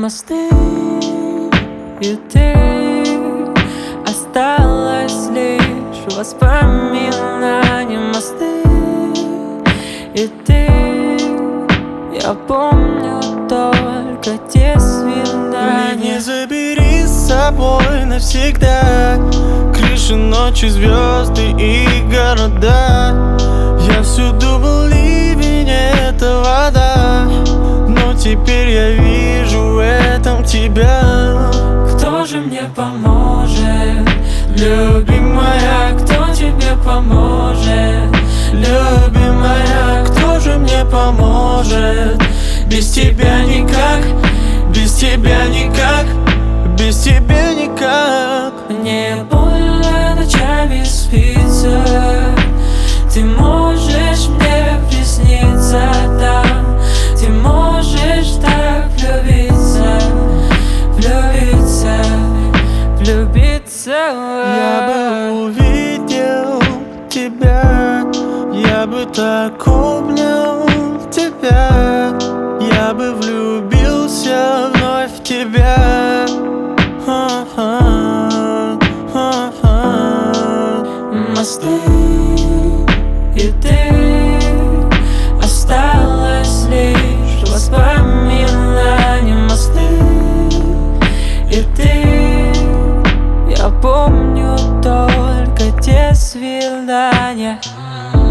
Мосты и ты, осталось лишь воспоминания. Мосты и ты, я помню только те свидания. Не забери с собой навсегда крыши, ночи, звезды и города. Я всюду был ливень, это вода, но теперь я вижу в этом тебя. Кто же мне поможет, любимая? Кто тебе поможет, любимая? Кто же мне поможет? Без тебя никак, без тебя никак, без тебя никак. Мне больно ночами спится, ты можешь мне присниться там, ты можешь так влюбиться, влюбиться, влюбиться. Я бы увидел тебя, я бы так обнял тебя, я бы влюбился вновь в тебя. Мосты и ты, осталось лишь воспоминания. Мосты и ты, я помню только те свидания.